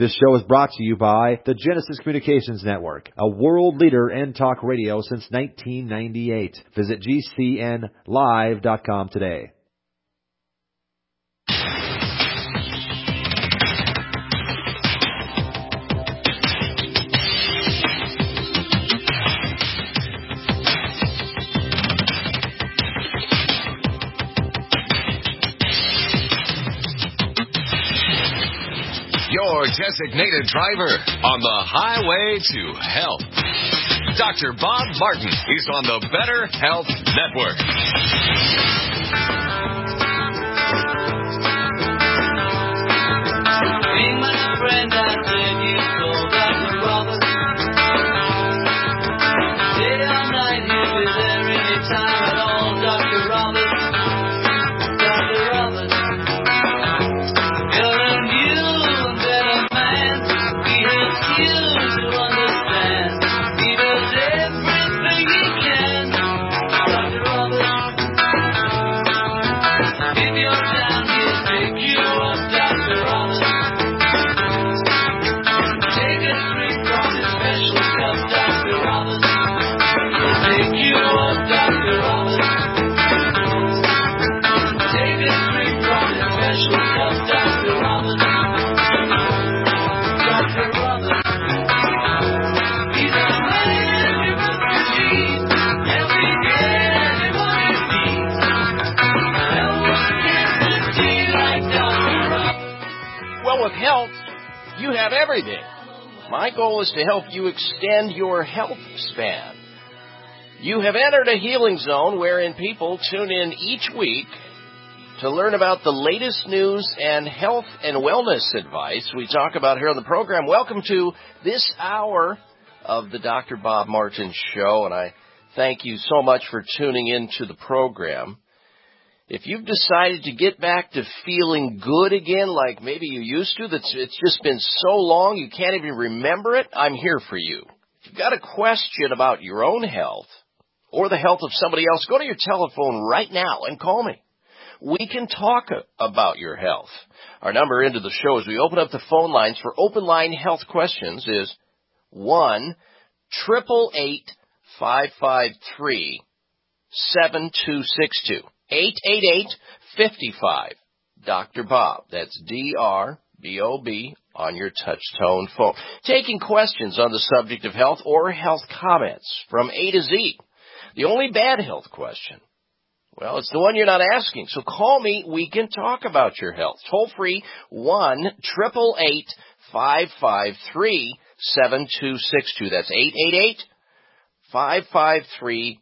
This show is brought to you by the Genesis Communications Network, a world leader in talk radio since 1998. Visit GCNlive.com today. Your designated driver on the highway to health. Dr. Bob Martin is on the Better Health Network. Hey, my friend, I said you told Dr. Roberts. Day or night, he'll be there anytime at all, Dr. Roberts. Dr. Roberts. You're a new and better man. He helps you to understand. He does everything he can, Dr. Roberts. If you're down, he'll pick you up, Dr. Roberts. Take a drink from his special cup, Dr. Roberts. He'll pick you up, Dr. Roberts. Take a drink from his special cup, Dr. Roberts. Dr. Roberts. He's a man you must believe. Helping anyone in need. No one can succeed like Dr. Roberts. Well, with health, you have everything. My goal is to help you extend your health span. You have entered a healing zone wherein people tune in each week to learn about the latest news and health and wellness advice we talk about here on the program. Welcome to this hour of the Dr. Bob Martin Show, and I thank you so much for tuning in to the program. If you've decided to get back to feeling good again like maybe you used to, it's just been so long you can't even remember it, I'm here for you. If you've got a question about your own health or the health of somebody else, go to your telephone right now and call me. We can talk about your health. Our number into the show as we open up the phone lines for open line health questions is 1-888-553-7262. 888-55 Dr. Bob. That's D-R-B-O-B on your touch-tone phone. Taking questions on the subject of health or health comments from A to Z. The only bad health question, well, it's the one you're not asking. So call me. We can talk about your health. Toll free 1-888-553-7262. That's 888-553-7262.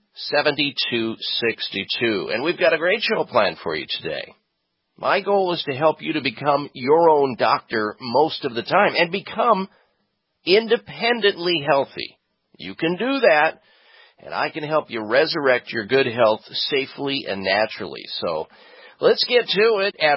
And we've got a great show planned for you today. My goal is to help you to become your own doctor most of the time and become independently healthy. You can do that, and I can help you resurrect your good health safely and naturally. So let's get to it at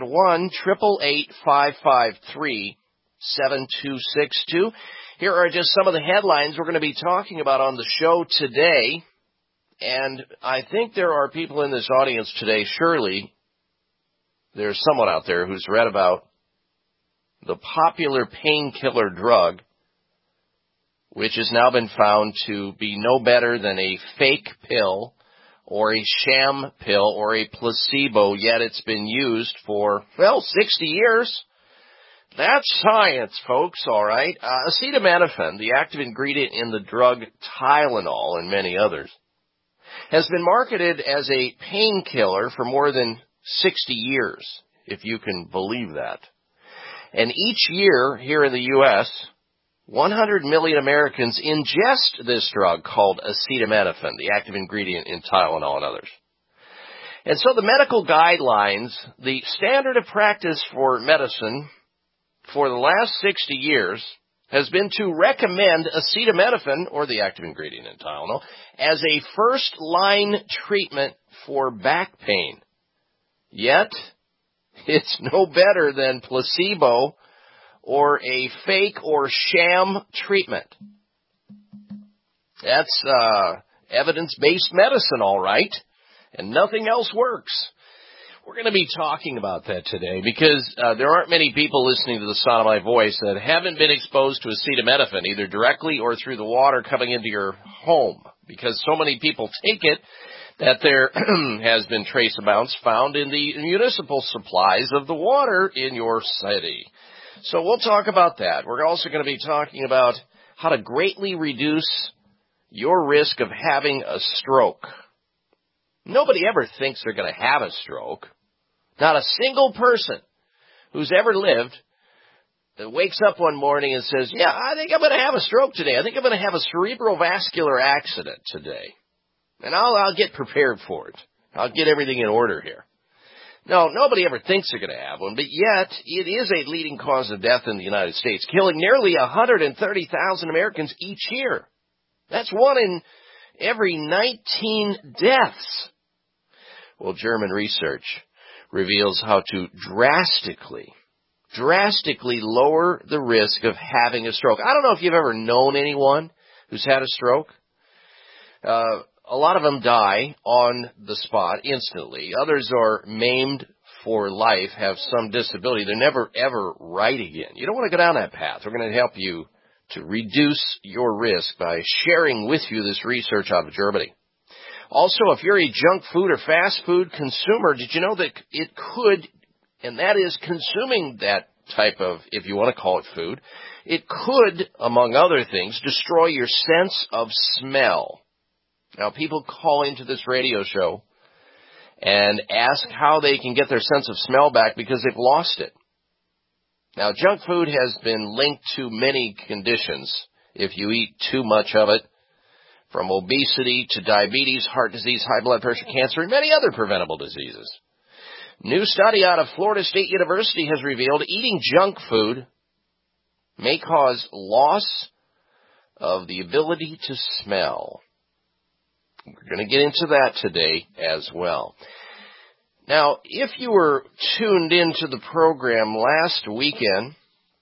1-888-553-7262. Here are just some of the headlines we're going to be talking about on the show today. And I think there are people in this audience today, surely there's someone out there who's read about the popular painkiller drug, which has now been found to be no better than a fake pill or a sham pill or a placebo, yet it's been used for, 60 years. That's science, folks, all right. Acetaminophen, the active ingredient in the drug Tylenol and many others, has been marketed as a painkiller for more than 60 years, if you can believe that. And each year here in the U.S., 100 million Americans ingest this drug called acetaminophen, the active ingredient in Tylenol and others. And so the medical guidelines, the standard of practice for medicine for the last 60 years has been to recommend acetaminophen, or the active ingredient in Tylenol, as a first-line treatment for back pain. Yet, it's no better than placebo or a fake or sham treatment. That's evidence-based medicine, all right, and nothing else works. We're going to be talking about that today because there aren't many people listening to the sound of my voice that haven't been exposed to acetaminophen, either directly or through the water coming into your home, because so many people take it that there has been trace amounts found in the municipal supplies of the water in your city. So we'll talk about that. We're also going to be talking about how to greatly reduce your risk of having a stroke. Nobody ever thinks they're going to have a stroke. Not a single person who's ever lived that wakes up one morning and says, yeah, I think I'm going to have a stroke today. I think I'm going to have a cerebrovascular accident today. And I'll get prepared for it. I'll get everything in order here. No, nobody ever thinks they're going to have one, but yet it is a leading cause of death in the United States, killing nearly 130,000 Americans each year. That's one in every 19 deaths. Well, German research reveals how to drastically lower the risk of having a stroke. I don't know if you've ever known anyone who's had a stroke. A lot of them die on the spot instantly. Others are maimed for life, have some disability. They're never, ever right again. You don't want to go down that path. We're going to help you to reduce your risk by sharing with you this research out of Germany. Also, if you're a junk food or fast food consumer, did you know that it could, and that is consuming that type of, if you want to call it food, it could, among other things, destroy your sense of smell. Now, people call into this radio show and ask how they can get their sense of smell back because they've lost it. Now, junk food has been linked to many conditions if you eat too much of it, from obesity to diabetes, heart disease, high blood pressure, cancer, and many other preventable diseases. New study out of Florida State University has revealed eating junk food may cause loss of the ability to smell. We're going to get into that today as well. Now, if you were tuned into the program last weekend,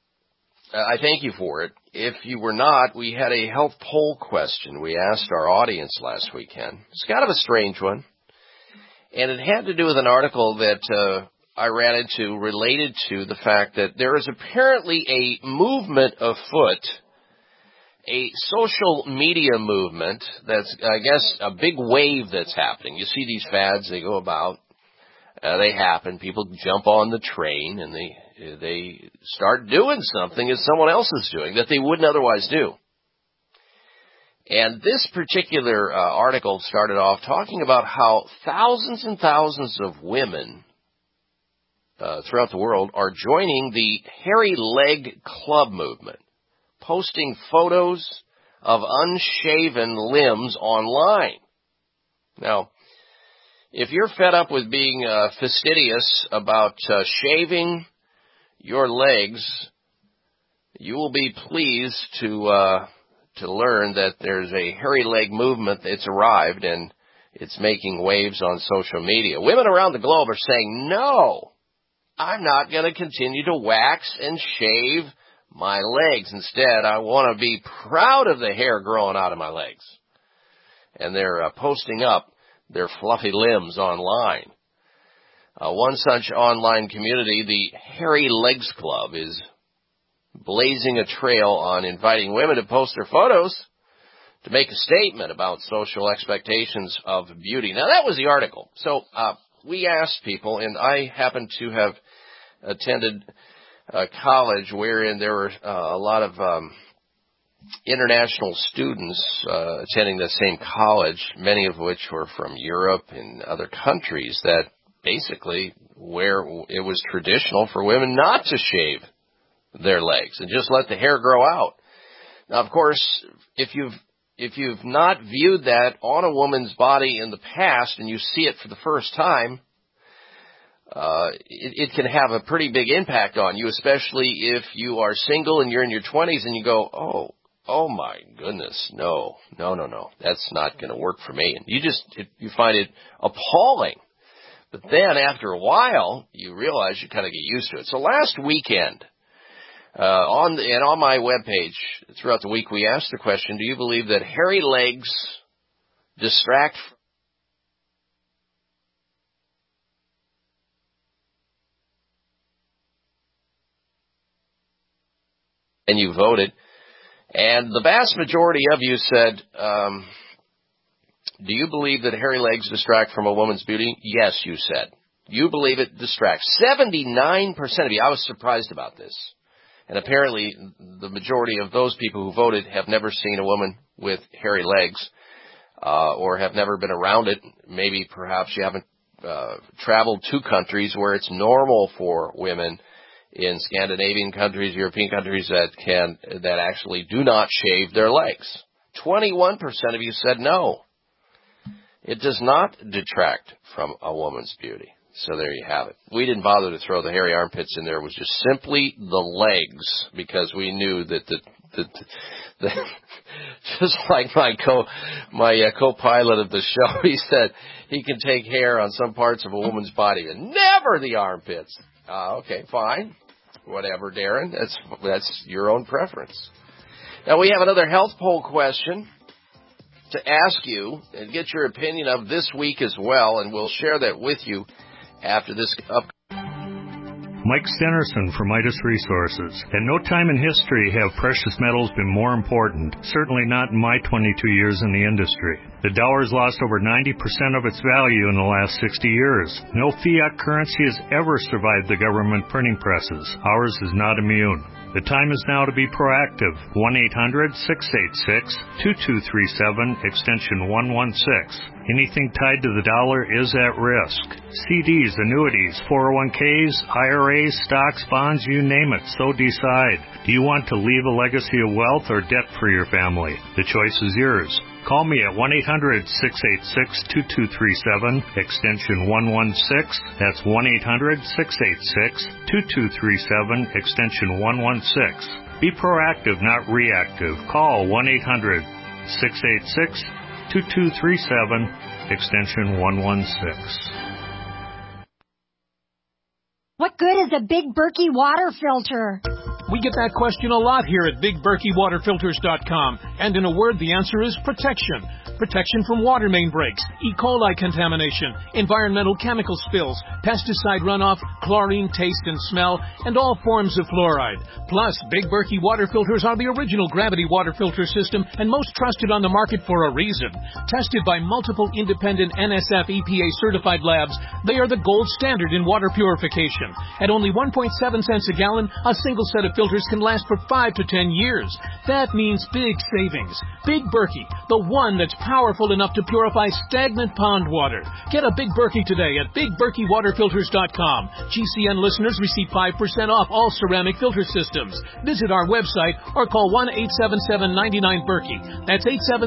I thank you for it. If you were not, we had a health poll question we asked our audience last weekend. It's kind of a strange one, and it had to do with an article that I ran into related to the fact that there is apparently a movement afoot, a social media movement that's, I guess, a big wave that's happening. You see these fads, they go about, they happen, people jump on the train, and they start doing something that someone else is doing that they wouldn't otherwise do. And this particular article started off talking about how thousands and thousands of women throughout the world are joining the Hairy Leg Club movement, posting photos of unshaven limbs online. Now, if you're fed up with being fastidious about shaving your legs, you will be pleased to learn that there's a hairy leg movement that's arrived, and it's making waves on social media. Women around the globe are saying, no, I'm not going to continue to wax and shave my legs. Instead, I want to be proud of the hair growing out of my legs. And they're posting up their fluffy limbs online. One such online community, the Hairy Legs Club, is blazing a trail on inviting women to post their photos to make a statement about social expectations of beauty. Now, that was the article. So we asked people, and I happen to have attended a college wherein there were a lot of international students attending the same college, many of which were from Europe and other countries, that basically where it was traditional for women not to shave their legs and just let the hair grow out. Now, of course, if you've not viewed that on a woman's body in the past and you see it for the first time, it can have a pretty big impact on you, especially if you are single and you're in your 20s and you go, oh my goodness, no, that's not going to work for me. And you find it appalling. But then after a while, you realize you kind of get used to it. So last weekend, on my webpage throughout the week, we asked the question, do you believe that hairy legs distract and you voted. And the vast majority of you said, do you believe that hairy legs distract from a woman's beauty? Yes, you said. You believe it distracts. 79% of you. I was surprised about this. And apparently the majority of those people who voted have never seen a woman with hairy legs or have never been around it. Maybe perhaps you haven't traveled to countries where it's normal for women in Scandinavian countries, European countries that actually do not shave their legs. 21% of you said no. It does not detract from a woman's beauty. So there you have it. We didn't bother to throw the hairy armpits in there. It was just simply the legs, because we knew that the just like my co-pilot of the show, he said he can take hair on some parts of a woman's body and never the armpits. Okay, fine. Whatever, Darren. That's your own preference. Now we have another health poll question to ask you and get your opinion of this week as well, and we'll share that with you after this Mike Stenerson from Midas Resources. At no time in history have precious metals been more important, certainly not in my 22 years in the industry. The dollar has lost over 90% of its value in the last 60 years. No fiat currency has ever survived the government printing presses. Ours is not immune. The time is now to be proactive. 1-800-686-2237, extension 116. Anything tied to the dollar is at risk. CDs, annuities, 401ks, IRAs, stocks, bonds, you name it, so decide. Do you want to leave a legacy of wealth or debt for your family? The choice is yours. Call me at 1-800-686-2237, extension 116. That's 1-800-686-2237, extension 116. Be proactive, not reactive. Call 1-800-686-2237, extension 116. What good is a Big Berkey water filter? We get that question a lot here at BigBerkeyWaterFilters.com. And in a word, the answer is protection. Protection from water main breaks, E. coli contamination, environmental chemical spills, pesticide runoff, chlorine taste and smell, and all forms of fluoride. Plus, Big Berkey water filters are the original gravity water filter system and most trusted on the market for a reason. Tested by multiple independent NSF EPA certified labs, they are the gold standard in water purification. At only 1.7 cents a gallon, a single set of filters can last for 5 to 10 years. That means big savings. Big Berkey, the one that's powerful enough to purify stagnant pond water. Get a Big Berkey today at BigBerkeyWaterFilters.com. GCN listeners receive 5% off all ceramic filter systems. Visit our website or call 1-877-99-BERKEY. That's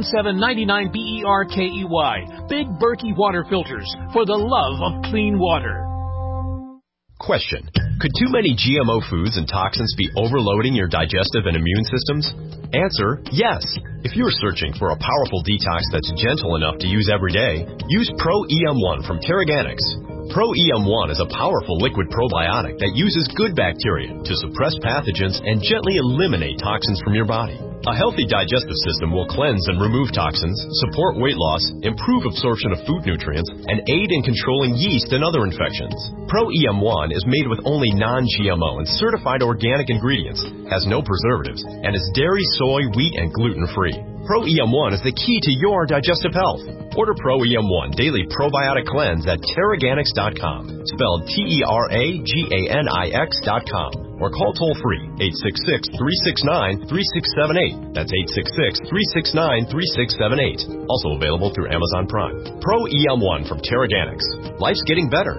877-99-BERKEY. Big Berkey Water Filters, for the love of clean water. Question. Could too many GMO foods and toxins be overloading your digestive and immune systems? Answer, yes. If you're searching for a powerful detox that's gentle enough to use every day, use Pro-EM1 from Terraganics. Pro-EM1 is a powerful liquid probiotic that uses good bacteria to suppress pathogens and gently eliminate toxins from your body. A healthy digestive system will cleanse and remove toxins, support weight loss, improve absorption of food nutrients, and aid in controlling yeast and other infections. Pro-EM1 is made with only non-GMO and certified organic ingredients, has no preservatives, and is dairy, soy, wheat, and gluten-free. Pro-EM1 is the key to your digestive health. Order Pro-EM1 Daily Probiotic Cleanse at Terraganics.com, spelled Terraganix.com, or call toll-free 866-369-3678. That's 866-369-3678. Also available through Amazon Prime. Pro-EM1 from Terraganics. Life's getting better.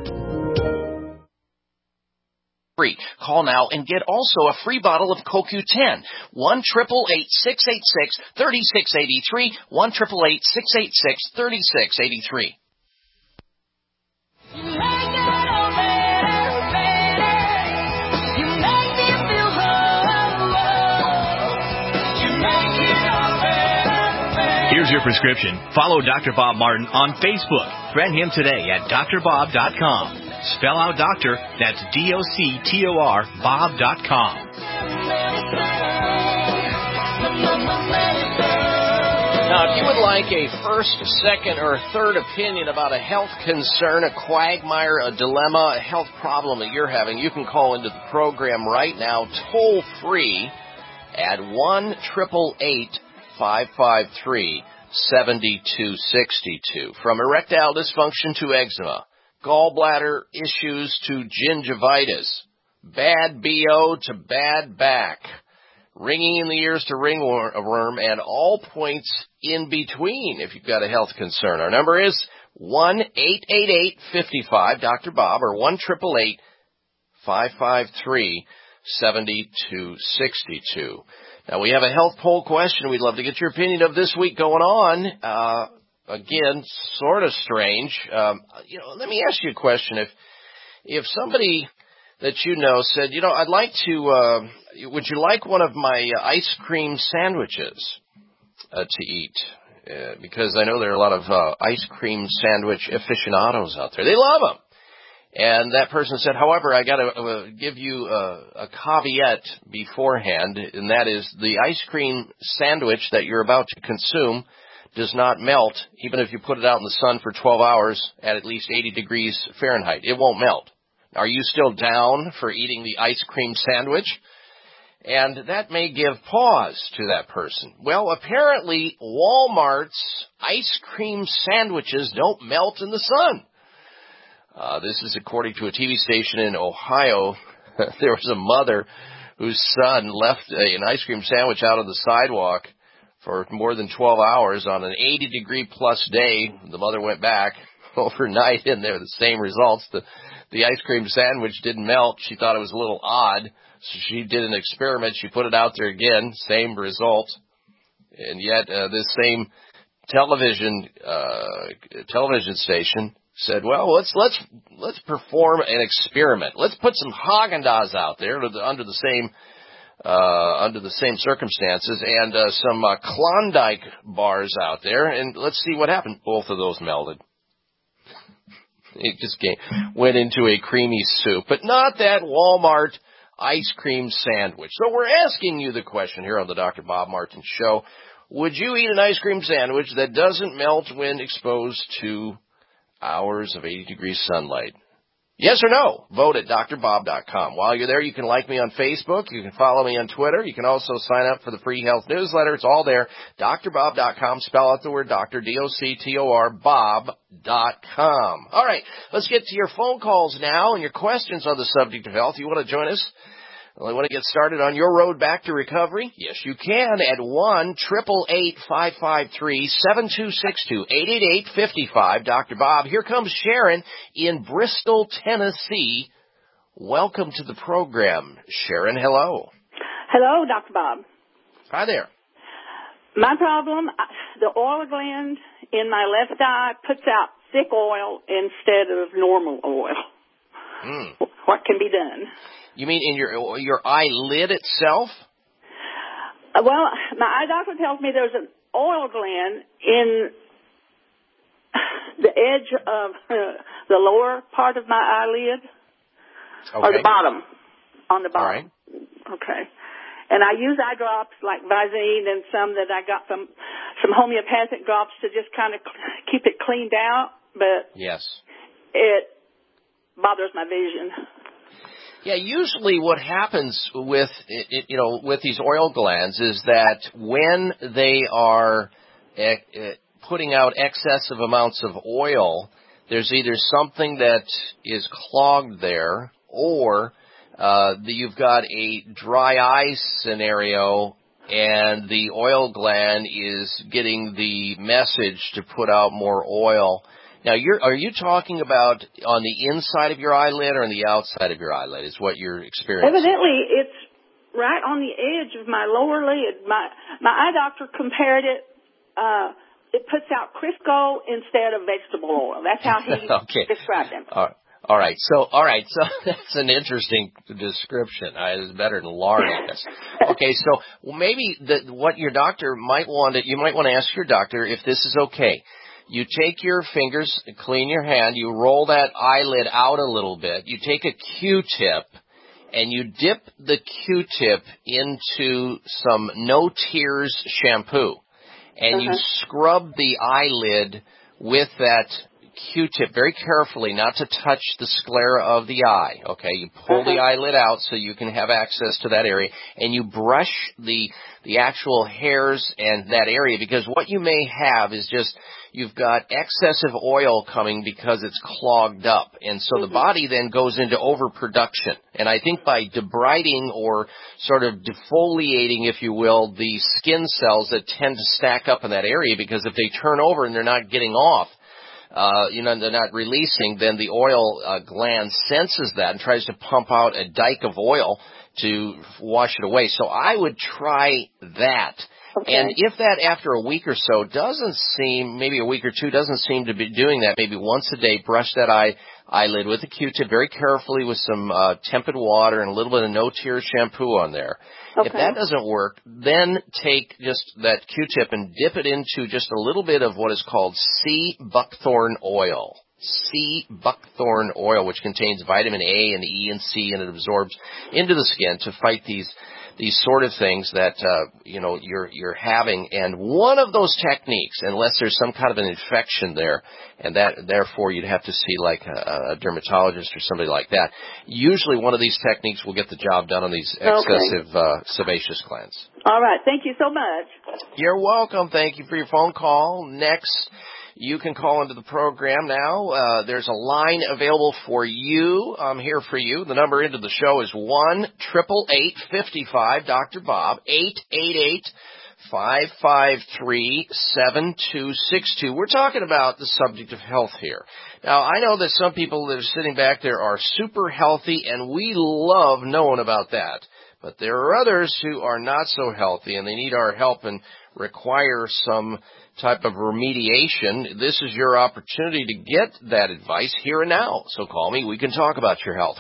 Free. Call now and get also a free bottle of CoQ10. 1-888-686-3683. 1-888-686-3683. Here's your prescription. Follow Dr. Bob Martin on Facebook. Friend him today at drbob.com. Spell out doctor, that's D-O-C-T-O-R, bob.com. Now, if you would like a first, second, or third opinion about a health concern, a quagmire, a dilemma, a health problem that you're having, you can call into the program right now, toll-free, at 1-888-553-7262. From erectile dysfunction to eczema, gallbladder issues to gingivitis, bad BO to bad back, ringing in the ears to ringworm, and all points in between if you've got a health concern. Our number is 1-888-55-Dr. Bob or 1-888-553-7262. Now, we have a health poll question we'd love to get your opinion of this week going on. Again, sort of strange. Let me ask you a question. If somebody that you know said, I'd like to, would you like one of my ice cream sandwiches to eat? Because I know there are a lot of ice cream sandwich aficionados out there. They love them. And that person said, however, I got to give you a caveat beforehand, and that is the ice cream sandwich that you're about to consume does not melt, even if you put it out in the sun for 12 hours at least 80 degrees Fahrenheit. It won't melt. Are you still down for eating the ice cream sandwich? And that may give pause to that person. Well, apparently Walmart's ice cream sandwiches don't melt in the sun. This is according to a TV station in Ohio. There was a mother whose son left an ice cream sandwich out on the sidewalk for more than 12 hours on an 80-degree-plus day. The mother went back overnight, and there were the same results. The ice cream sandwich didn't melt. She thought it was a little odd, so she did an experiment. She put it out there again, same result. And yet this same television station said, well, let's perform an experiment. Let's put some Haagen-Dazs out there under the same circumstances, and some Klondike bars out there, and let's see what happened. Both of those melted. It just went into a creamy soup, but not that Walmart ice cream sandwich. So we're asking you the question here on the Dr. Bob Martin Show. Would you eat an ice cream sandwich that doesn't melt when exposed to hours of 80-degree sunlight? Yes or no? Vote at drbob.com. While you're there, you can like me on Facebook. You can follow me on Twitter. You can also sign up for the free health newsletter. It's all there. drbob.com. Spell out the word doctor, D-O-C-T-O-R, bob.com. All right, let's get to your phone calls now and your questions on the subject of health. You want to join us? Well, you want to get started on your road back to recovery? Yes, you can at 1-888-553-7262, 888-55, Dr. Bob. Here comes Sharon in Bristol, Tennessee. Welcome to the program, Sharon. Hello. Hello, Dr. Bob. Hi there. My problem, the oil gland in my left eye puts out thick oil instead of normal oil. What can be done? You mean in your eyelid itself? Well, my eye doctor tells me there's an oil gland in the edge of the lower part of my eyelid, or the bottom, on the bottom. All right. Okay. And I use eye drops like Visine and some that I got some homeopathic drops to just kind of keep it cleaned out, but yes, it bothers my vision. Yeah, usually what happens with these oil glands is that when they are putting out excessive amounts of oil, there's either something that is clogged there, or you've got a dry eye scenario, and the oil gland is getting the message to put out more oil. Now, are you talking about on the inside of your eyelid or on the outside of your eyelid is what you're experiencing? Evidently, it's right on the edge of my lower lid. My eye doctor compared it. It puts out Crisco instead of vegetable oil. That's how he described it. All right. So that's an interesting description. It's better than lard, I guess. Okay. So maybe what your doctor you might want to ask your doctor if this is okay. You take your fingers, clean your hand, you roll that eyelid out a little bit, you take a Q-tip, and you dip the Q-tip into some No Tears shampoo, and you scrub the eyelid with that Q-tip very carefully, not to touch the sclera of the eye. Okay, you pull the eyelid out so you can have access to that area, and you brush the actual hairs and that area, because what you may have is just you've got excessive oil coming because it's clogged up, and so the body then goes into overproduction. And I think by debriding or sort of defoliating, if you will, the skin cells that tend to stack up in that area, because if they turn over and they're not getting off, they're not releasing, then the oil gland senses that and tries to pump out a dike of oil to wash it away. So I would try that. Okay. And if that after a week or so doesn't seem, maybe a week or two doesn't seem to be doing that, maybe once a day, brush that eyelid with a Q-tip very carefully with some tepid water and a little bit of no-tear shampoo on there. Okay. If that doesn't work, then take just that Q-tip and dip it into just a little bit of what is called sea buckthorn oil. Sea buckthorn oil, which contains vitamin A and E and C, and it absorbs into the skin to fight these sort of things that you're having. And one of those techniques, unless there's some kind of an infection there, and that therefore you'd have to see like a dermatologist or somebody like that, usually one of these techniques will get the job done on these excessive sebaceous glands. All right. Thank you so much. You're welcome. Thank you for your phone call. Next, you can call into the program now. There's a line available for you. I'm here for you. The number into the show is 1-888-55 Dr. Bob, 888-553-7262. We're talking about the subject of health here. Now, I know that some people that are sitting back there are super healthy, and we love knowing about that. But there are others who are not so healthy, and they need our help and require some type of remediation. This is your opportunity to get that advice here and now. So call me. We can talk about your health.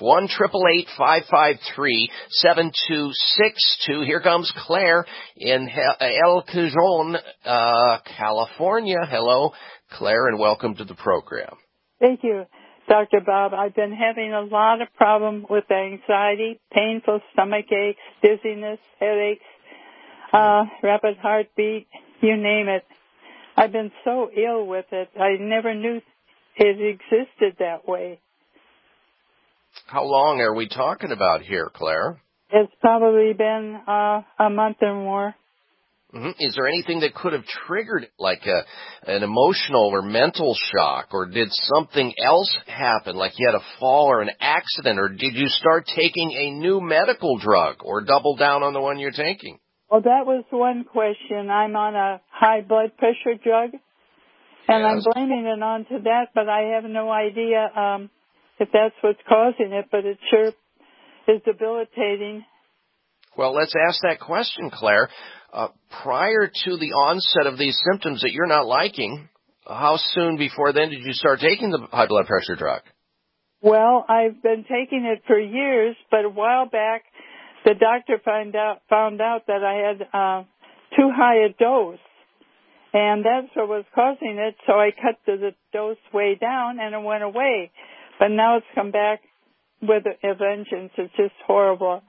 1-888-553-7262. Here comes Claire in El Cajon, California. Hello, Claire, and welcome to the program. Thank you, Dr. Bob. I've been having a lot of problem with anxiety, painful stomach aches, dizziness, headaches, rapid heartbeat, you name it. I've been so ill with it, I never knew it existed that way. How long are we talking about here, Claire? It's probably been a month or more. Mm-hmm. Is there anything that could have triggered it, like an emotional or mental shock, or did something else happen, like you had a fall or an accident, or did you start taking a new medical drug or double down on the one you're taking? Well, that was one question. I'm on a high blood pressure drug, and I'm blaming it onto that, but I have no idea if that's what's causing it, but it sure is debilitating. Well, let's ask that question, Claire. Prior to the onset of these symptoms that you're not liking, how soon before then did you start taking the high blood pressure drug? Well, I've been taking it for years, but a while back, the doctor found out that I had too high a dose, and that's what was causing it, so I cut the dose way down, and it went away. But now it's come back with a vengeance. It's just horrible.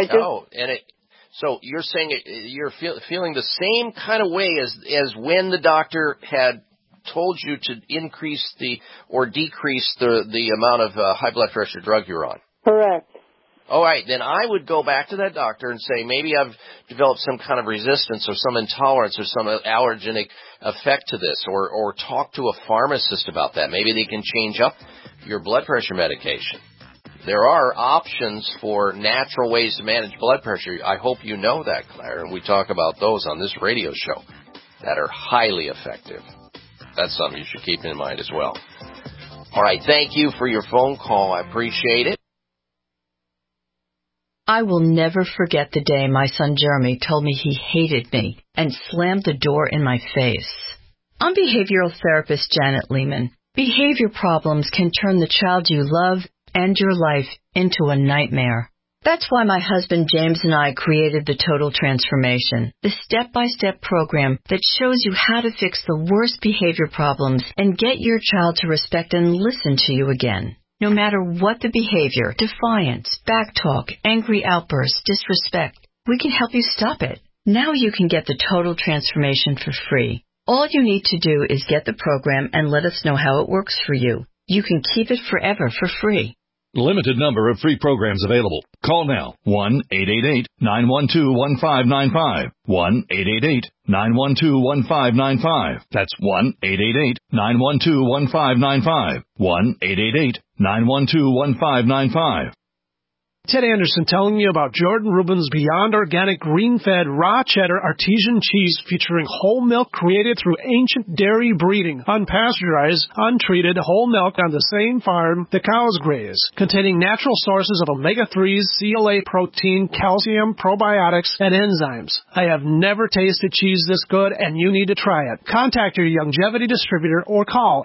So you're saying you're feeling the same kind of way as when the doctor had told you to increase or decrease the amount of high blood pressure drug you're on? Correct. All right, then I would go back to that doctor and say, maybe I've developed some kind of resistance or some intolerance or some allergenic effect to this, or talk to a pharmacist about that. Maybe they can change up your blood pressure medication. There are options for natural ways to manage blood pressure. I hope you know that, Claire, and we talk about those on this radio show that are highly effective. That's something you should keep in mind as well. All right, thank you for your phone call. I appreciate it. I will never forget the day my son Jeremy told me he hated me and slammed the door in my face. I'm behavioral therapist Janet Lehman. Behavior problems can turn the child you love and your life into a nightmare. That's why my husband James and I created the Total Transformation, the step-by-step program that shows you how to fix the worst behavior problems and get your child to respect and listen to you again. No matter what the behavior, defiance, backtalk, angry outbursts, disrespect, we can help you stop it. Now you can get the Total Transformation for free. All you need to do is get the program and let us know how it works for you. You can keep it forever for free. Limited number of free programs available. Call now. 1-888-912-1595. 1-888-912-1595. That's 1-888-912-1595. 1-888-912-1595. Ted Anderson telling you about Jordan Rubin's Beyond Organic Green-Fed Raw Cheddar Artesian Cheese featuring whole milk created through ancient dairy breeding, unpasteurized, untreated whole milk on the same farm the cows graze, containing natural sources of omega-3s, CLA protein, calcium, probiotics, and enzymes. I have never tasted cheese this good, and you need to try it. Contact your Longevity distributor or call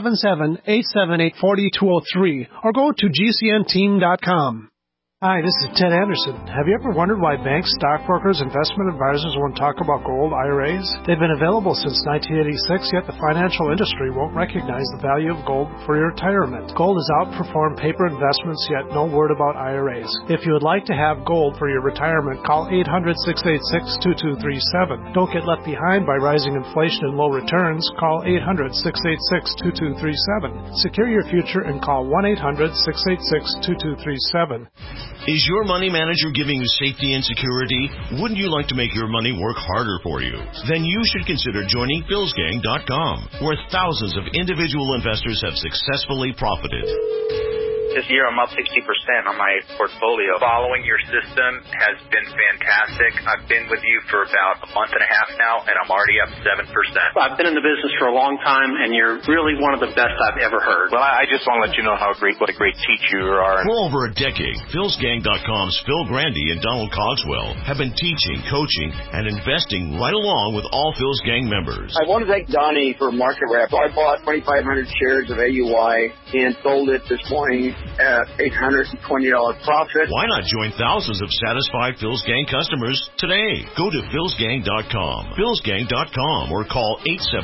877-878-4203 or go to gcnteam.com. Hi, this is Ted Anderson. Have you ever wondered why banks, stockbrokers, investment advisors won't talk about gold IRAs? They've been available since 1986, yet the financial industry won't recognize the value of gold for your retirement. Gold has outperformed paper investments, yet no word about IRAs. If you would like to have gold for your retirement, call 800-686-2237. Don't get left behind by rising inflation and low returns. Call 800-686-2237. Secure your future and call 1-800-686-2237. Is your money manager giving you safety and security? Wouldn't you like to make your money work harder for you? Then you should consider joining philsgang.com, where thousands of individual investors have successfully profited. This year I'm up 60% on my portfolio. Following your system has been fantastic. I've been with you for about a month and a half now, and I'm already up 7%. I've been in the business for a long time, and you're really one of the best I've ever heard. Well, I just want to let you know what a great teacher you are. For over a decade, philsgang.com's Phil Grandy and Donald Cogswell have been teaching, coaching, and investing right along with all Phil's Gang members. I want to thank Donnie for market rep. I bought 2,500 shares of AUI and sold it this morning at $820 profit. Why not join thousands of satisfied Phil's Gang customers today? Go to philsgang.com, philsgang.com, or call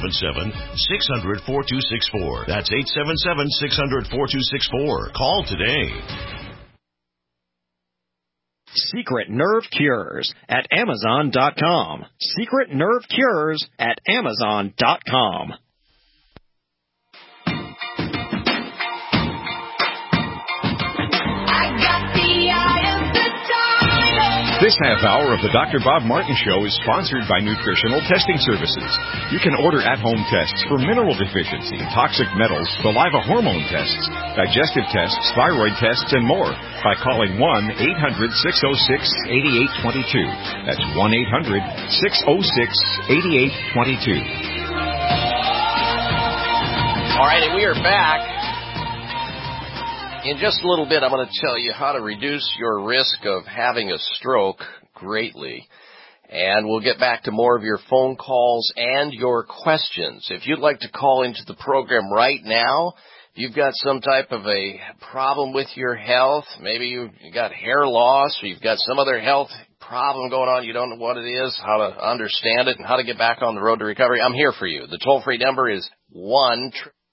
877-600-4264. That's 877-600-4264. Call today. Secret Nerve Cures at Amazon.com. Secret Nerve Cures at Amazon.com. This half hour of the Dr. Bob Martin Show is sponsored by Nutritional Testing Services. You can order at-home tests for mineral deficiency, toxic metals, saliva hormone tests, digestive tests, thyroid tests, and more by calling 1-800-606-8822. That's 1-800-606-8822. All right, and we are back. In just a little bit, I'm going to tell you how to reduce your risk of having a stroke greatly. And we'll get back to more of your phone calls and your questions. If you'd like to call into the program right now, if you've got some type of a problem with your health, maybe you got hair loss, or you've got some other health problem going on, you don't know what it is, how to understand it, and how to get back on the road to recovery, I'm here for you. The toll-free number is 1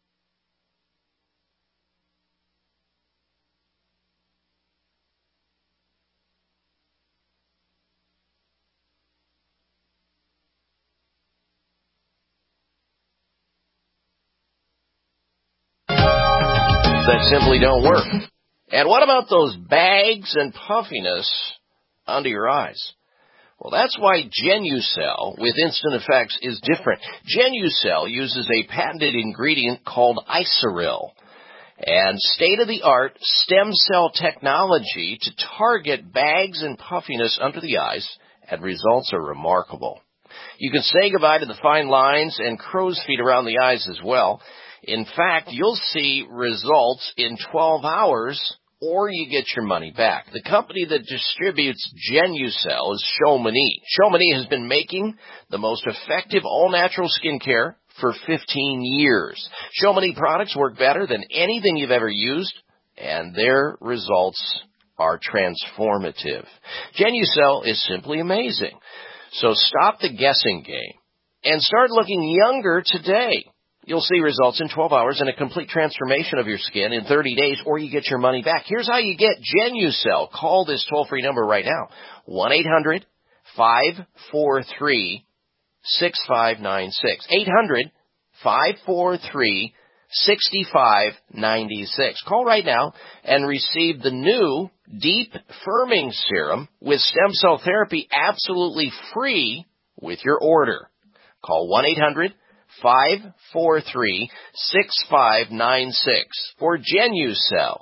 that simply don't work. And what about those bags and puffiness under your eyes? Well, that's why Genucel with Instant Effects is different. Genucel uses a patented ingredient called Isoril and state-of-the-art stem cell technology to target bags and puffiness under the eyes, and results are remarkable. You can say goodbye to the fine lines and crow's feet around the eyes as well. In fact, you'll see results in 12 hours, or you get your money back. The company that distributes Genucel is Chamonix. Chamonix has been making the most effective all-natural skincare for 15 years. Chamonix products work better than anything you've ever used, and their results are transformative. Genucel is simply amazing. So stop the guessing game and start looking younger today. You'll see results in 12 hours and a complete transformation of your skin in 30 days, or you get your money back. Here's how you get Genucel. Call this toll-free number right now, 1-800-543-8255. 800-543-6596. Call right now and receive the new Deep Firming Serum with stem cell therapy absolutely free with your order. Call 1-800-543-6596 for Genucell.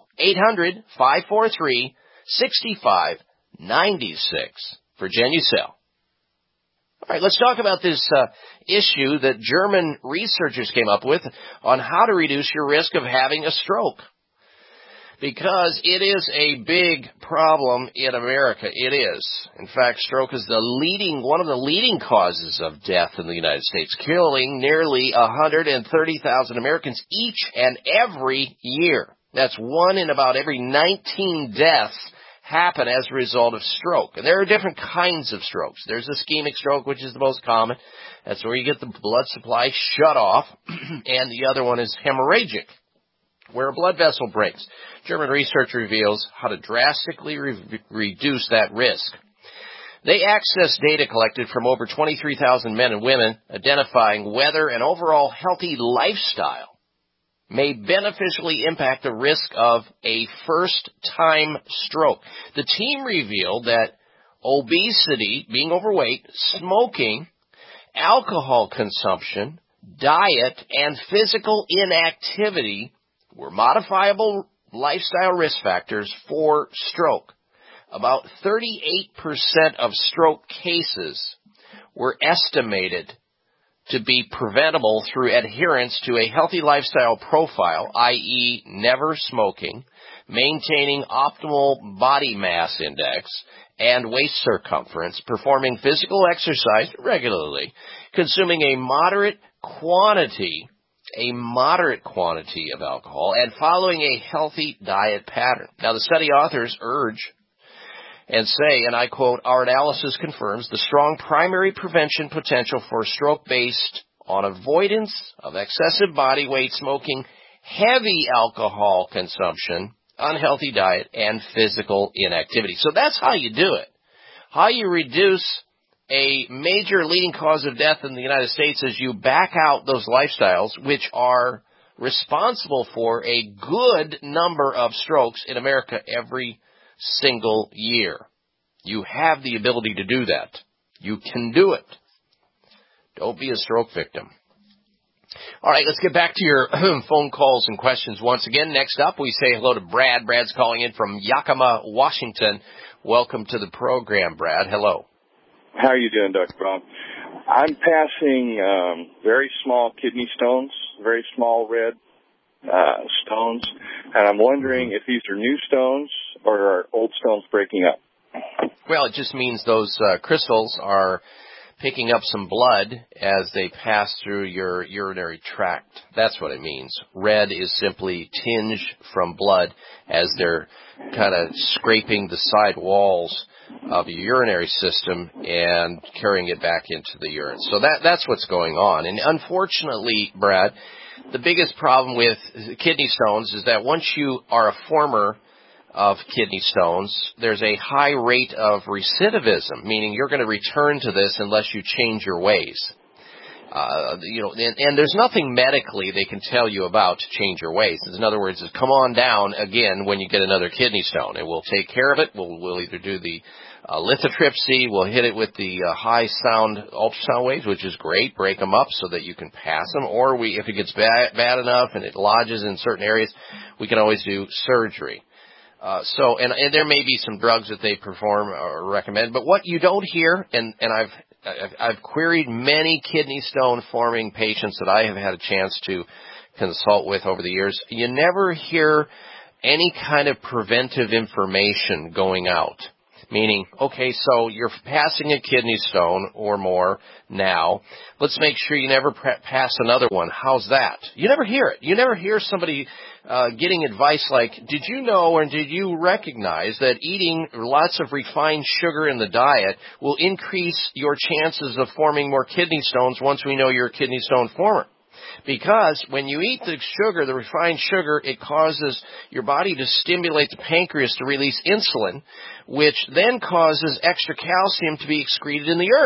800-543-6596 for Genucell. All right, let's talk about this issue that German researchers came up with on how to reduce your risk of having a stroke. Because it is a big problem in America. It is. In fact, stroke is one of the leading causes of death in the United States, killing nearly 130,000 Americans each and every year. That's one in about every 19 deaths happen as a result of stroke. And there are different kinds of strokes. There's ischemic stroke, which is the most common. That's where you get the blood supply shut off. And the other one is hemorrhagic, where a blood vessel breaks. German research reveals how to drastically reduce that risk. They access data collected from over 23,000 men and women, identifying whether an overall healthy lifestyle may beneficially impact the risk of a first-time stroke. The team revealed that obesity, being overweight, smoking, alcohol consumption, diet, and physical inactivity were modifiable lifestyle risk factors for stroke. About 38% of stroke cases were estimated to be preventable through adherence to a healthy lifestyle profile, i.e. never smoking, maintaining optimal body mass index and waist circumference, performing physical exercise regularly, consuming a moderate quantity of alcohol, and following a healthy diet pattern. Now, the study authors urge and say, and I quote, "Our analysis confirms the strong primary prevention potential for stroke based on avoidance of excessive body weight, smoking, heavy alcohol consumption, unhealthy diet, and physical inactivity." So that's how you do it. How you reduce a major leading cause of death in the United States is you back out those lifestyles which are responsible for a good number of strokes in America every single year. You have the ability to do that. You can do it. Don't be a stroke victim. All right, let's get back to your phone calls and questions once again. Next up, we say hello to Brad. Brad's calling in from Yakima, Washington. Welcome to the program, Brad. Hello. How are you doing, Dr. Bob? I'm passing very small kidney stones, very small red stones, and I'm wondering if these are new stones or are old stones breaking up. Well, it just means those crystals are picking up some blood as they pass through your urinary tract. That's what it means. Red is simply tinge from blood as they're kind of scraping the side walls of your urinary system and carrying it back into the urine. So that's what's going on. And unfortunately, Brad, the biggest problem with kidney stones is that once you are a former of kidney stones, there's a high rate of recidivism, meaning you're going to return to this unless you change your ways. And there's nothing medically they can tell you about to change your ways. In other words, come on down again when you get another kidney stone, and we'll take care of it. We'll either do the lithotripsy, we'll hit it with the high sound ultrasound waves, which is great, break them up so that you can pass them, or if it gets bad enough and it lodges in certain areas, we can always do surgery. And there may be some drugs that they perform or recommend, but what you don't hear, and I've queried many kidney stone forming patients that I have had a chance to consult with over the years, you never hear any kind of preventive information going out. Meaning, okay, so you're passing a kidney stone or more now. Let's make sure you never pass another one. How's that? You never hear it. You never hear somebody getting advice like, did you know or did you recognize that eating lots of refined sugar in the diet will increase your chances of forming more kidney stones once we know you're a kidney stone former? Because when you eat the sugar, the refined sugar, it causes your body to stimulate the pancreas to release insulin, which then causes extra calcium to be excreted in the urine.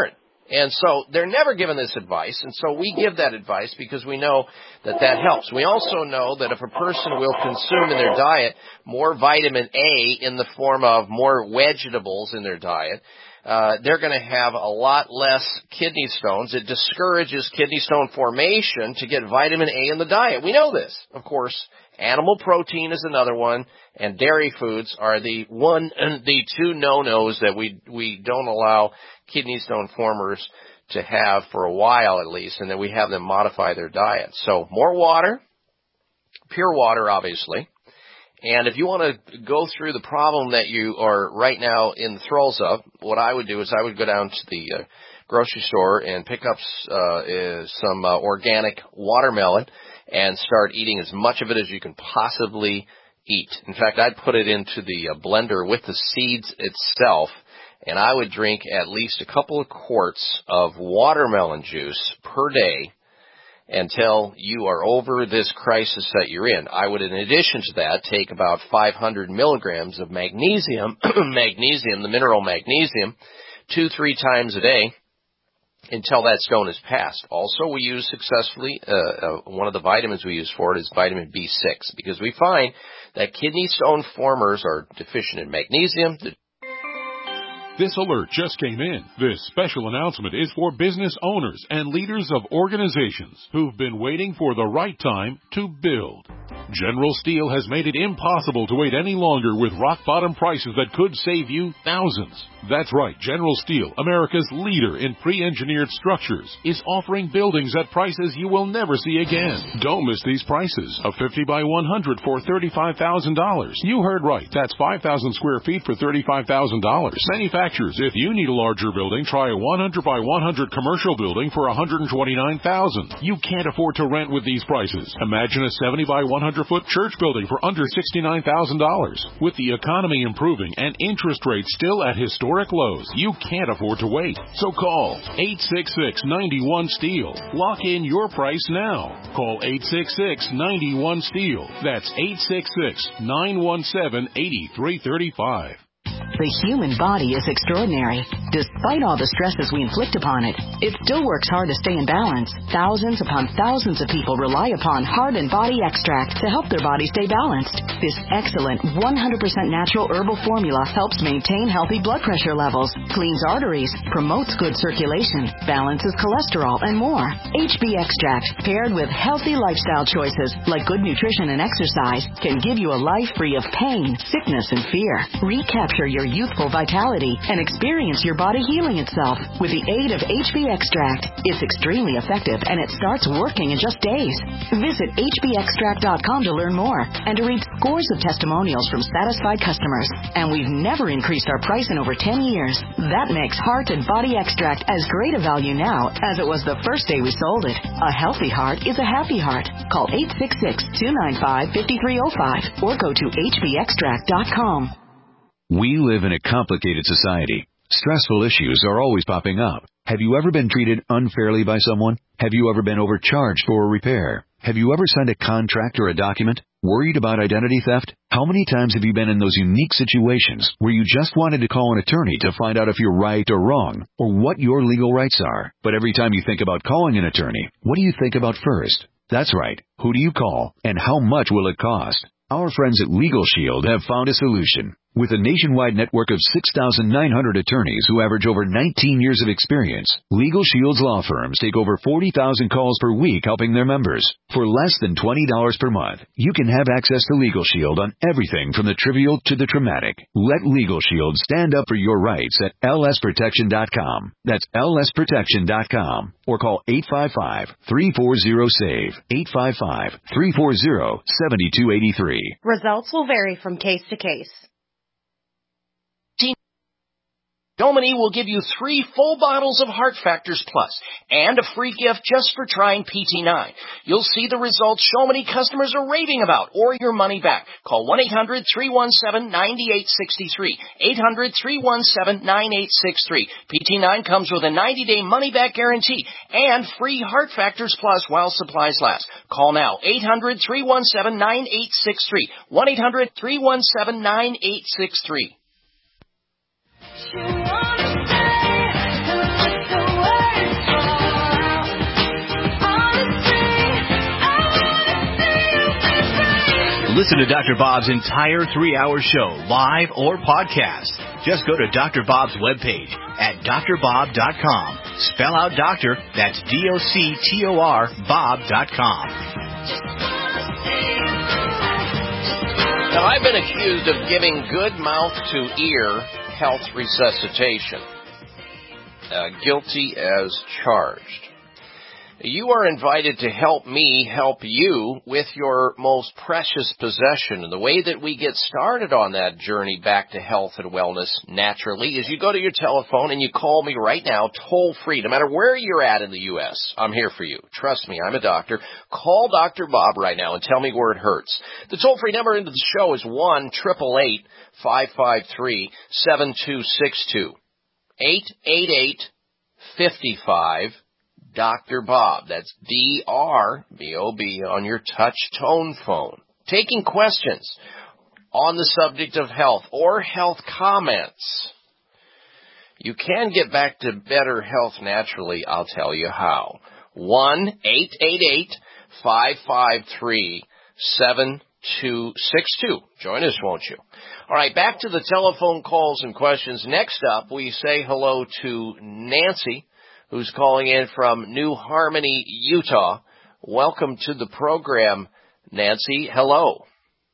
And so they're never given this advice, and so we give that advice because we know that helps. We also know that if a person will consume in their diet more vitamin A in the form of more vegetables in their diet, they're going to have a lot less kidney stones. It discourages kidney stone formation to get vitamin A in the diet. We know this. Of course, animal protein is another one, and dairy foods are the two no-nos that we don't allow kidney stone formers to have for a while at least, and then we have them modify their diet. So more water, pure water obviously. And if you want to go through the problem that you are right now in the throes of, what I would do is I would go down to the grocery store and pick up some organic watermelon and start eating as much of it as you can possibly eat. In fact, I'd put it into the blender with the seeds itself, and I would drink at least a couple of quarts of watermelon juice per day until you are over this crisis that you're in. I would, in addition to that, take about 500 milligrams of magnesium, the mineral magnesium, 2-3 times a day until that stone is passed. Also, we use successfully, one of the vitamins we use for it is vitamin B6, because we find that kidney stone formers are deficient in magnesium. This alert just came in. This special announcement is for business owners and leaders of organizations who've been waiting for the right time to build. General Steel has made it impossible to wait any longer with rock-bottom prices that could save you thousands. That's right, General Steel, America's leader in pre-engineered structures, is offering buildings at prices you will never see again. Don't miss these prices. A 50 by 100 for $35,000. You heard right. That's 5,000 square feet for $35,000. Manufacturers, if you need a larger building, try a 100 by 100 commercial building for $129,000. You can't afford to rent with these prices. Imagine a 70 by 100-foot church building for under $69,000. With the economy improving and interest rates still at historic lows, you can't afford to wait. So call 866-91-STEEL. Lock in your price now. Call 866-91-STEEL. That's 866-917-8335. The human body is extraordinary. Despite all the stresses we inflict upon it, it still works hard to stay in balance. Thousands upon thousands of people rely upon Heart and Body Extract to help their body stay balanced. This excellent 100% natural herbal formula helps maintain healthy blood pressure levels, cleans arteries, promotes good circulation, balances cholesterol, and more. HB Extract, paired with healthy lifestyle choices like good nutrition and exercise, can give you a life free of pain, sickness, and fear. Recapture your youthful vitality and experience your body healing itself with the aid of HB Extract. It's extremely effective and it starts working in just days. Visit hbextract.com to learn more and to read scores of testimonials from satisfied customers. And we've never increased our price in over 10 years. That makes Heart and Body Extract as great a value now as it was the first day we sold it. A healthy heart is a happy heart. Call 866-295-5305 or go to hbextract.com. We live in a complicated society. Stressful issues are always popping up. Have you ever been treated unfairly by someone? Have you ever been overcharged for a repair? Have you ever signed a contract or a document? Worried about identity theft? How many times have you been in those unique situations where you just wanted to call an attorney to find out if you're right or wrong, or what your legal rights are? But every time you think about calling an attorney, what do you think about first? That's right. Who do you call, and how much will it cost? Our friends at Legal Shield have found a solution. With a nationwide network of 6,900 attorneys who average over 19 years of experience, Legal Shield's law firms take over 40,000 calls per week helping their members. For less than $20 per month, you can have access to Legal Shield on everything from the trivial to the traumatic. Let Legal Shield stand up for your rights at lsprotection.com. That's lsprotection.com. Or call 855-340-SAVE. 855-340-7283. Results will vary from case to case. Domini will give you 3 full bottles of Heart Factors Plus and a free gift just for trying PT9. You'll see the results so many customers are raving about, or your money back. Call 1-800-317-9863. 800-317-9863. PT9 comes with a 90-day money-back guarantee and free Heart Factors Plus while supplies last. Call now, 800-317-9863. 1-800-317-9863. You wanna stay, look away. Listen to Dr. Bob's entire 3-hour show, live or podcast. Just go to Dr. Bob's webpage at drbob.com. Spell out doctor, that's DOCTOR, Bob.com. Now, I've been accused of giving good mouth-to-ear health resuscitation. Guilty as charged. You are invited to help me help you with your most precious possession. And the way that we get started on that journey back to health and wellness naturally is you go to your telephone and you call me right now, toll free. No matter where you're at in the U.S., I'm here for you. Trust me, I'm a doctor. Call Dr. Bob right now and tell me where it hurts. The toll-free number into the show is 1-888-553-7262. 888-55 Dr. Bob. That's D-R-B-O-B on your touch tone phone. Taking questions on the subject of health or health comments. You can get back to better health naturally. I'll tell you how. 1-888-553-7262. Join us, won't you? All right, back to the telephone calls and questions. Next up, we say hello to Nancy, who's calling in from New Harmony, Utah. Welcome to the program, Nancy. Hello.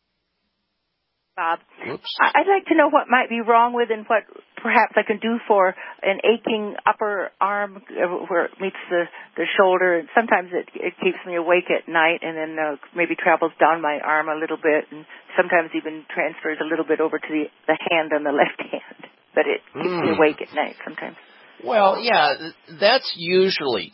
Bob. Oops. I'd like to know what might be wrong with and what perhaps I can do for an aching upper arm where it meets the shoulder. And sometimes it keeps me awake at night and then maybe travels down my arm a little bit and sometimes even transfers a little bit over to the hand on the left hand. But it keeps me awake at night sometimes. Well, yeah, that's usually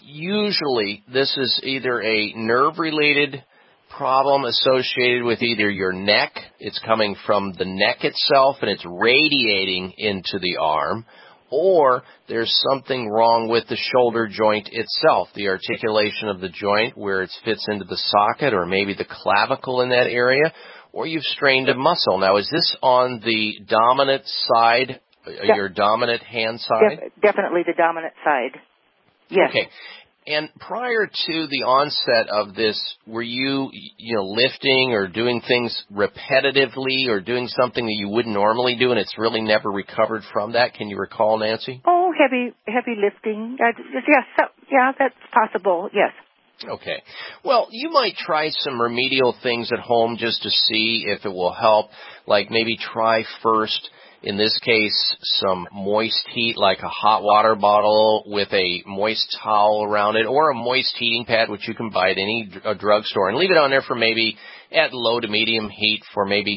this is either a nerve-related problem associated with either your neck, it's coming from the neck itself and it's radiating into the arm, or there's something wrong with the shoulder joint itself, the articulation of the joint where it fits into the socket or maybe the clavicle in that area, or you've strained a muscle. Now, is this on the dominant side? Your dominant hand side? Definitely the dominant side. Yes. Okay. And prior to the onset of this, were you lifting or doing things repetitively or doing something that you wouldn't normally do and it's really never recovered from that? Can you recall, Nancy? Oh, heavy lifting. Yes, that's possible. Yes. Okay. Well, you might try some remedial things at home just to see if it will help. Like maybe try first, in this case, some moist heat, like a hot water bottle with a moist towel around it, or a moist heating pad, which you can buy at any drugstore, and leave it on there for maybe at low to medium heat for maybe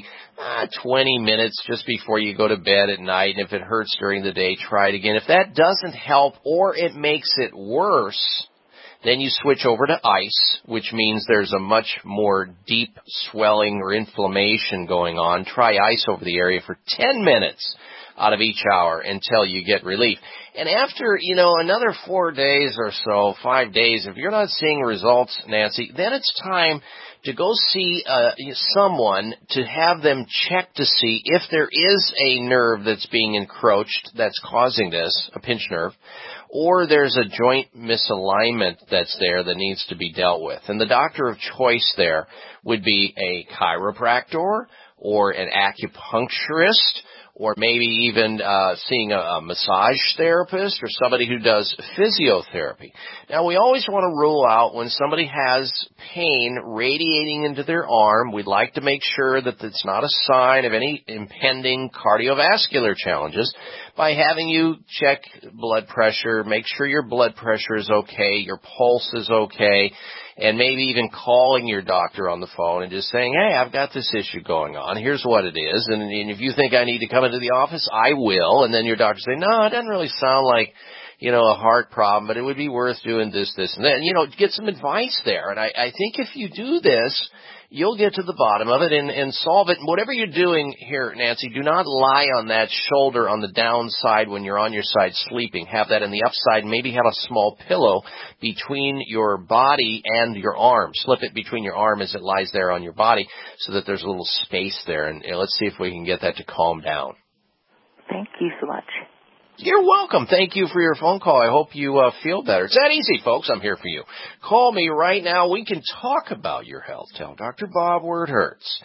20 minutes just before you go to bed at night. And if it hurts during the day, try it again. If that doesn't help or it makes it worse, then you switch over to ice, which means there's a much more deep swelling or inflammation going on. Try ice over the area for 10 minutes out of each hour until you get relief. And after, another 4 days or so, 5 days, if you're not seeing results, Nancy, then it's time to go see someone to have them check to see if there is a nerve that's being encroached that's causing this, a pinched nerve, or there's a joint misalignment that's there that needs to be dealt with. And the doctor of choice there would be a chiropractor or an acupuncturist, or maybe even seeing a massage therapist or somebody who does physiotherapy. Now, we always want to rule out when somebody has pain radiating into their arm, we'd like to make sure that it's not a sign of any impending cardiovascular challenges by having you check blood pressure, make sure your blood pressure is okay, your pulse is okay, and maybe even calling your doctor on the phone and just saying, hey, I've got this issue going on. Here's what it is. And if you think I need to come into the office, I will. And then your doctor say, no, it doesn't really sound like, a heart problem, but it would be worth doing this, and then, get some advice there. And I think if you do this, you'll get to the bottom of it and solve it. And whatever you're doing here, Nancy, do not lie on that shoulder on the downside when you're on your side sleeping. Have that in the upside. Maybe have a small pillow between your body and your arm. Slip it between your arm as it lies there on your body so that there's a little space there. And let's see if we can get that to calm down. Thank you so much. You're welcome. Thank you for your phone call. I hope you feel better. It's that easy, folks. I'm here for you. Call me right now. We can talk about your health. Tell Dr. Bob where it hurts.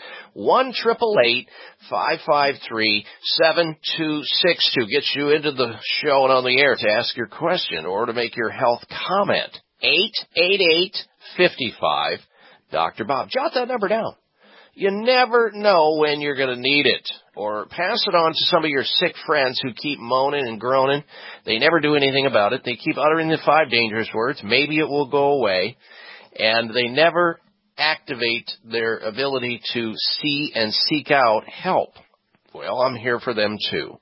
1-888-553-7262 gets you into the show and on the air to ask your question or to make your health comment. 888-55 Dr. Bob. Jot that number down. You never know when you're going to need it. Or pass it on to some of your sick friends who keep moaning and groaning. They never do anything about it. They keep uttering the 5 dangerous words. Maybe it will go away. And they never activate their ability to see and seek out help. Well, I'm here for them too.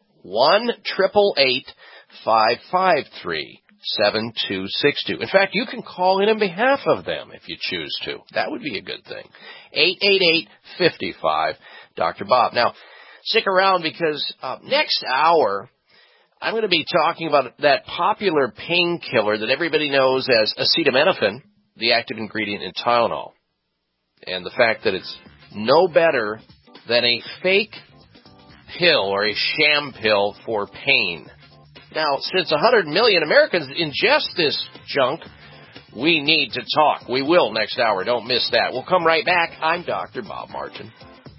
1-888-553-7262. In fact, you can call in on behalf of them if you choose to. That would be a good thing. 888-55 Dr. Bob. Now, stick around because next hour, I'm going to be talking about that popular painkiller that everybody knows as acetaminophen, the active ingredient in Tylenol, and the fact that it's no better than a fake pill or a sham pill for pain. Now, since 100 million Americans ingest this junk, we need to talk. We will next hour. Don't miss that. We'll come right back. I'm Dr. Bob Martin.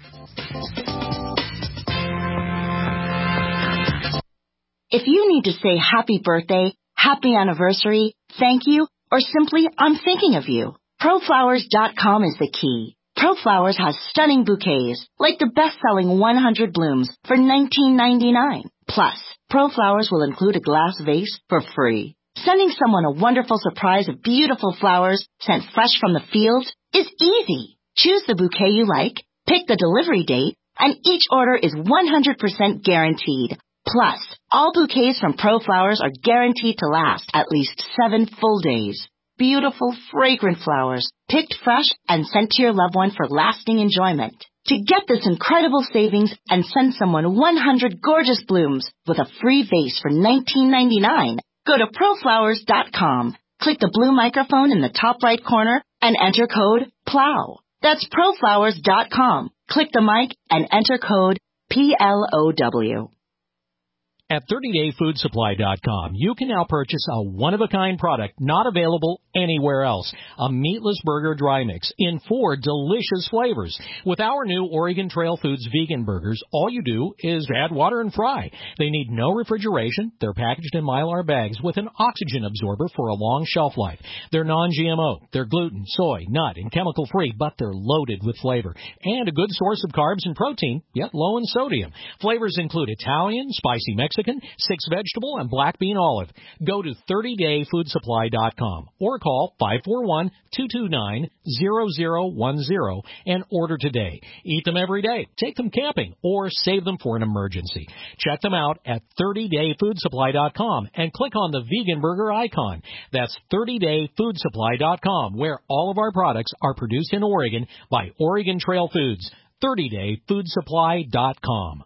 If you need to say happy birthday, happy anniversary, thank you, or simply I'm thinking of you, ProFlowers.com is the key. ProFlowers has stunning bouquets, like the best-selling 100 blooms for $19.99. Plus, ProFlowers will include a glass vase for free. Sending someone a wonderful surprise of beautiful flowers sent fresh from the field is easy. Choose the bouquet you like, pick the delivery date, and each order is 100% guaranteed. Plus, all bouquets from ProFlowers are guaranteed to last at least 7 full days. Beautiful, fragrant flowers, picked fresh and sent to your loved one for lasting enjoyment. To get this incredible savings and send someone 100 gorgeous blooms with a free vase for $19.99, go to ProFlowers.com, click the blue microphone in the top right corner, and enter code PLOW. That's ProFlowers.com. Click the mic and enter code PLOW. At 30dayfoodsupply.com, you can now purchase a one-of-a-kind product not available anywhere else, a meatless burger dry mix in 4 delicious flavors. With our new Oregon Trail Foods vegan burgers, all you do is add water and fry. They need no refrigeration. They're packaged in Mylar bags with an oxygen absorber for a long shelf life. They're non-GMO. They're gluten, soy, nut, and chemical-free, but they're loaded with flavor. And a good source of carbs and protein, yet low in sodium. Flavors include Italian, spicy Mexican, 6 vegetable, and black bean olive. Go to 30dayfoodsupply.com or call 541-229-0010 and order today. Eat them every day, take them camping, or save them for an emergency. Check them out at 30dayfoodsupply.com and click on the vegan burger icon. That's 30dayfoodsupply.com, where all of our products are produced in Oregon by Oregon Trail Foods. 30dayfoodsupply.com.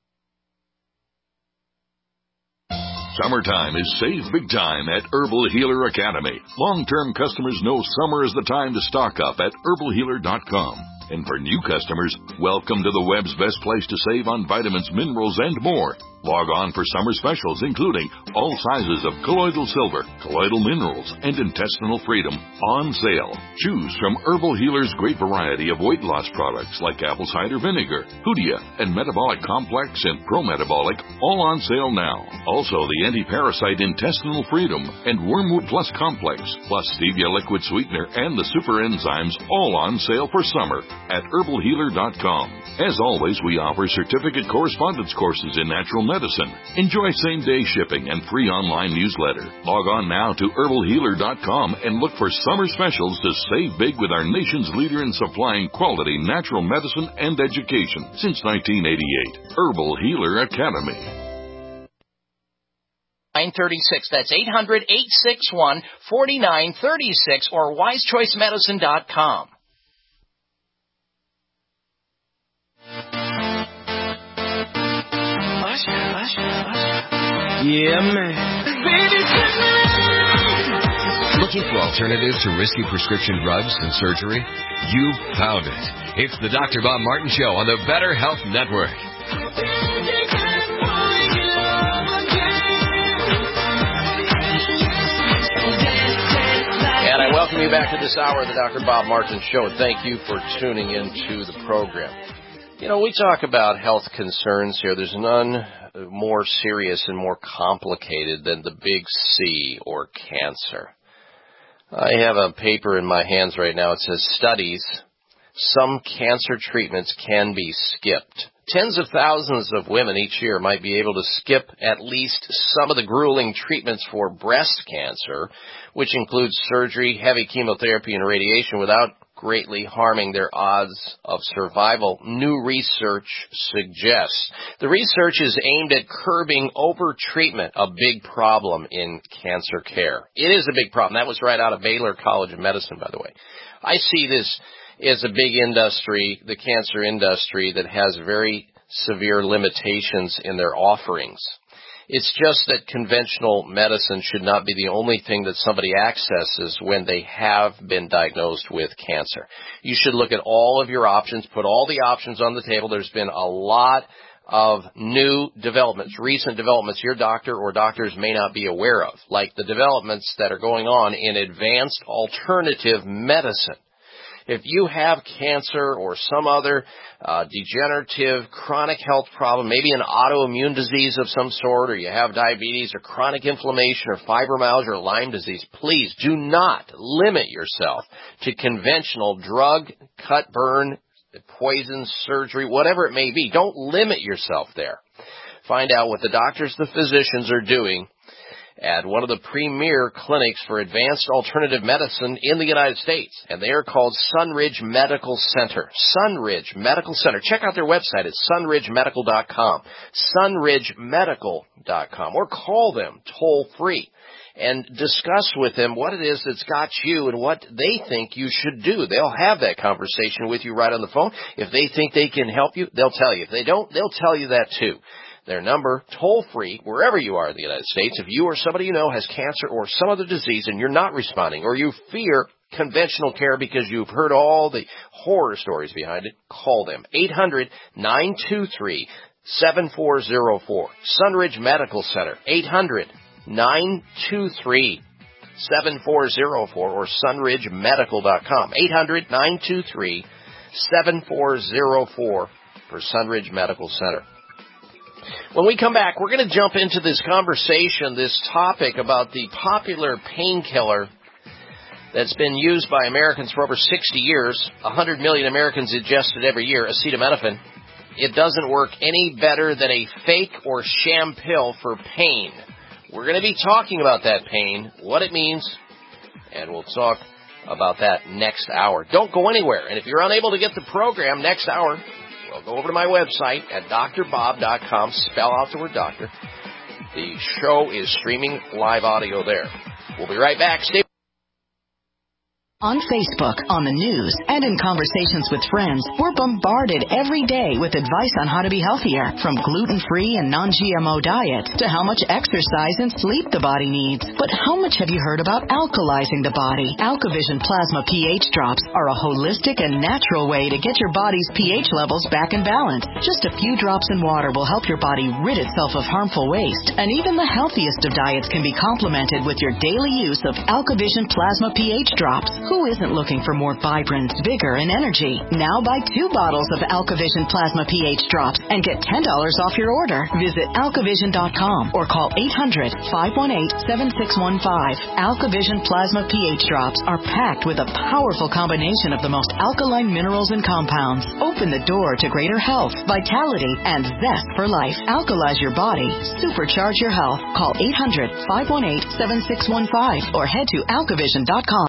Summertime is save big time at Herbal Healer Academy. Long-term customers know summer is the time to stock up at herbalhealer.com. And for new customers, welcome to the web's best place to save on vitamins, minerals, and more. Log on for summer specials, including all sizes of colloidal silver, colloidal minerals, and intestinal freedom on sale. Choose from Herbal Healer's great variety of weight loss products like apple cider vinegar, Hoodia, and Metabolic Complex and Pro-Metabolic, all on sale now. Also, the anti-parasite intestinal freedom and Wormwood Plus Complex, plus stevia liquid sweetener and the super enzymes, all on sale for summer at herbalhealer.com. As always, we offer certificate correspondence courses in natural medicine. Enjoy same-day shipping and free online newsletter. Log on now to herbalhealer.com and look for summer specials to save big with our nation's leader in supplying quality natural medicine and education since 1988. Herbal Healer Academy. 936. That's 800-861-4936 or wisechoicemedicine.com. Yeah, man. Looking for alternatives to risky prescription drugs and surgery? You found it. It's the Dr. Bob Martin Show on the Better Health Network. welcome you back to this hour of the Dr. Bob Martin Show, and thank you for tuning into the program. You know, we talk about health concerns here. There's none more serious and more complicated than the big C, or cancer. I have a paper in my hands right now. It says, studies, some cancer treatments can be skipped. Tens of thousands of women each year might be able to skip at least some of the grueling treatments for breast cancer, which includes surgery, heavy chemotherapy, and radiation, without greatly harming their odds of survival, new research suggests. The research is aimed at curbing over-treatment, a big problem in cancer care. It is a big problem. That was right out of Baylor College of Medicine, by the way. I see this as a big industry, the cancer industry, that has very severe limitations in their offerings. It's just that conventional medicine should not be the only thing that somebody accesses when they have been diagnosed with cancer. You should look at all of your options, put all the options on the table. There's been a lot of new developments, recent developments your doctor or doctors may not be aware of, like the developments that are going on in advanced alternative medicine. If you have cancer or some other degenerative chronic health problem, maybe an autoimmune disease of some sort, or you have diabetes or chronic inflammation or fibromyalgia or Lyme disease, please do not limit yourself to conventional drug, cut, burn, poison, surgery, whatever it may be. Don't limit yourself there. Find out what the doctors, the physicians are doing at one of the premier clinics for advanced alternative medicine in the United States, and they are called Sunridge Medical Center. Sunridge Medical Center. Check out their website at sunridgemedical.com, sunridgemedical.com, or call them toll-free and discuss with them what it is that's got you and what they think you should do. They'll have that conversation with you right on the phone. If they think they can help you, they'll tell you. If they don't, they'll tell you that too. Their number, toll-free, wherever you are in the United States, if you or somebody you know has cancer or some other disease and you're not responding, or you fear conventional care because you've heard all the horror stories behind it, call them. 800-923-7404. Sunridge Medical Center. 800-923-7404 or sunridgemedical.com. 800-923-7404 for Sunridge Medical Center. When we come back, we're going to jump into this conversation, this topic about the popular painkiller that's been used by Americans for over 60 years. 100 million Americans ingest it every year, acetaminophen. It doesn't work any better than a fake or sham pill for pain. We're going to be talking about that pain, what it means, and we'll talk about that next hour. Don't go anywhere. And if you're unable to get the program next hour, well, go over to my website at drbob.com, spell out the word doctor. The show is streaming live audio there. We'll be right back. Stay On Facebook, on the news, and in conversations with friends, we're bombarded every day with advice on how to be healthier, from gluten-free and non-GMO diets to how much exercise and sleep the body needs. But how much have you heard about alkalizing the body? AlkaVision Plasma pH drops are a holistic and natural way to get your body's pH levels back in balance. Just a few drops in water will help your body rid itself of harmful waste, and even the healthiest of diets can be complemented with your daily use of AlkaVision Plasma pH drops. Who isn't looking for more vibrance, vigor, and energy? Now buy 2 bottles of AlkaVision Plasma pH drops and get $10 off your order. Visit alkavision.com or call 800-518-7615. AlkaVision Plasma pH drops are packed with a powerful combination of the most alkaline minerals and compounds. Open the door to greater health, vitality, and zest for life. Alkalize your body. Supercharge your health. Call 800-518-7615 or head to alkavision.com.